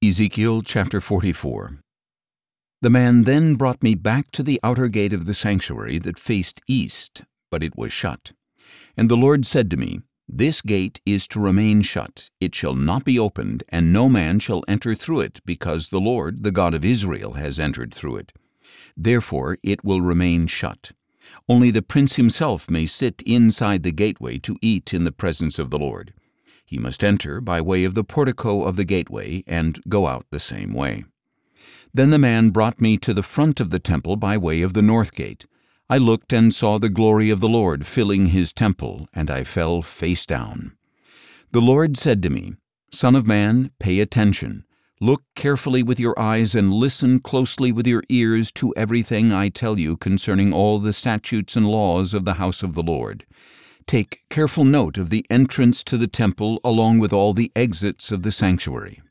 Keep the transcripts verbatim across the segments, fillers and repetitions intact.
Ezekiel chapter forty-four. The man then brought me back to the outer gate of the sanctuary that faced east, but it was shut. And the Lord said to me, This gate is to remain shut, it shall not be opened, and no man shall enter through it, because the Lord, the God of Israel, has entered through it. Therefore it will remain shut. Only the prince himself may sit inside the gateway to eat in the presence of the Lord. He must enter by way of the portico of the gateway, and go out the same way. Then the man brought me to the front of the temple by way of the north gate. I looked and saw the glory of the Lord filling his temple, and I fell face down. The Lord said to me, Son of man, pay attention. Look carefully with your eyes and listen closely with your ears to everything I tell you concerning all the statutes and laws of the house of the Lord. Take careful note of the entrance to the temple along with all the exits of the sanctuary.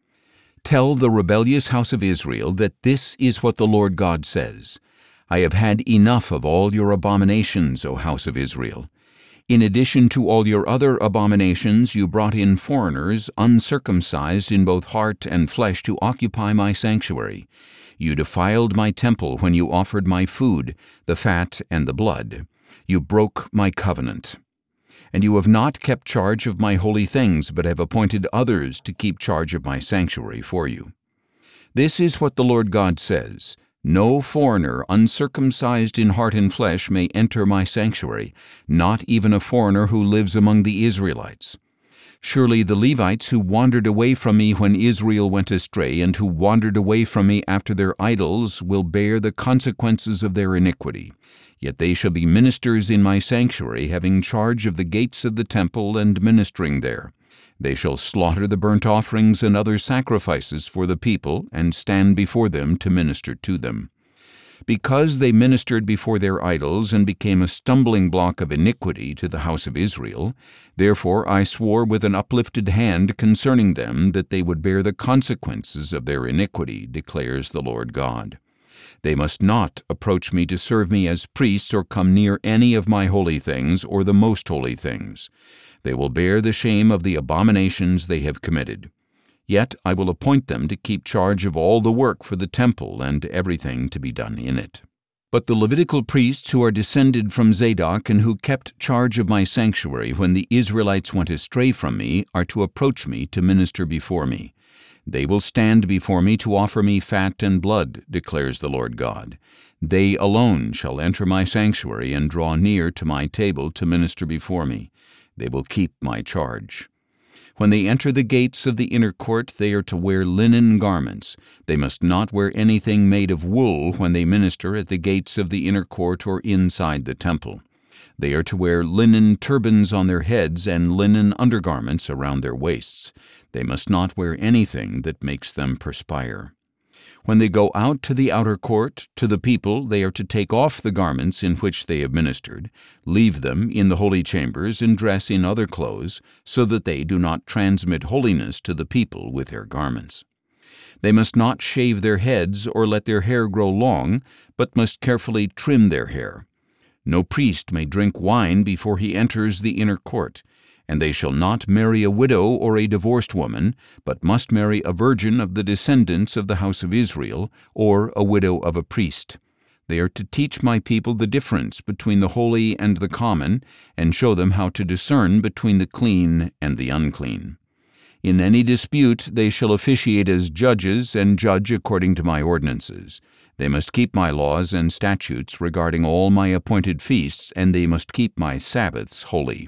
Tell the rebellious house of Israel that this is what the Lord God says. I have had enough of all your abominations, O house of Israel. In addition to all your other abominations, you brought in foreigners, uncircumcised in both heart and flesh, to occupy my sanctuary. You defiled my temple when you offered my food, the fat and the blood. You broke my covenant. And you have not kept charge of my holy things, but have appointed others to keep charge of my sanctuary for you. This is what the Lord God says. No foreigner uncircumcised in heart and flesh may enter my sanctuary, not even a foreigner who lives among the Israelites. Surely the Levites who wandered away from me when Israel went astray, and who wandered away from me after their idols, will bear the consequences of their iniquity. Yet they shall be ministers in my sanctuary, having charge of the gates of the temple and ministering there. They shall slaughter the burnt offerings and other sacrifices for the people, and stand before them to minister to them. Because they ministered before their idols and became a stumbling block of iniquity to the house of Israel, therefore I swore with an uplifted hand concerning them that they would bear the consequences of their iniquity, declares the Lord God. They must not approach me to serve me as priests, or come near any of my holy things or the most holy things. They will bear the shame of the abominations they have committed. Yet I will appoint them to keep charge of all the work for the temple and everything to be done in it. But the Levitical priests who are descended from Zadok and who kept charge of my sanctuary when the Israelites went astray from me are to approach me to minister before me. They will stand before me to offer me fat and blood, declares the Lord God. They alone shall enter my sanctuary and draw near to my table to minister before me. They will keep my charge. When they enter the gates of the inner court, they are to wear linen garments. They must not wear anything made of wool when they minister at the gates of the inner court or inside the temple. They are to wear linen turbans on their heads and linen undergarments around their waists. They must not wear anything that makes them perspire. When they go out to the outer court, to the people, they are to take off the garments in which they have ministered, leave them in the holy chambers, and dress in other clothes, so that they do not transmit holiness to the people with their garments. They must not shave their heads or let their hair grow long, but must carefully trim their hair. No priest may drink wine before he enters the inner court, and they shall not marry a widow or a divorced woman, but must marry a virgin of the descendants of the house of Israel, or a widow of a priest. They are to teach my people the difference between the holy and the common, and show them how to discern between the clean and the unclean. In any dispute they shall officiate as judges, and judge according to my ordinances. They must keep my laws and statutes regarding all my appointed feasts, and they must keep my Sabbaths holy.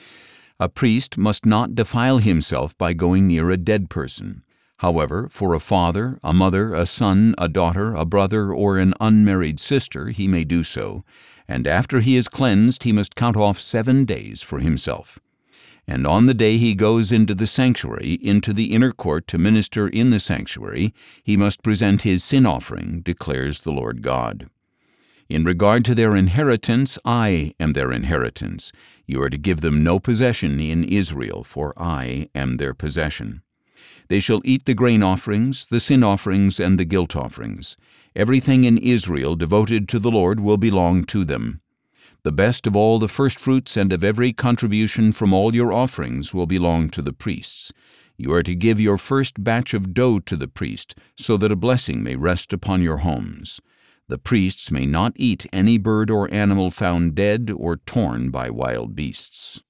A priest must not defile himself by going near a dead person. However, for a father, a mother, a son, a daughter, a brother, or an unmarried sister, he may do so, and after he is cleansed he must count off seven days for himself. And on the day he goes into the sanctuary, into the inner court to minister in the sanctuary, he must present his sin offering, declares the Lord God. In regard to their inheritance, I am their inheritance. You are to give them no possession in Israel, for I am their possession. They shall eat the grain offerings, the sin offerings, and the guilt offerings. Everything in Israel devoted to the Lord will belong to them. The best of all the firstfruits and of every contribution from all your offerings will belong to the priests. You are to give your first batch of dough to the priest, so that a blessing may rest upon your homes. The priests may not eat any bird or animal found dead or torn by wild beasts.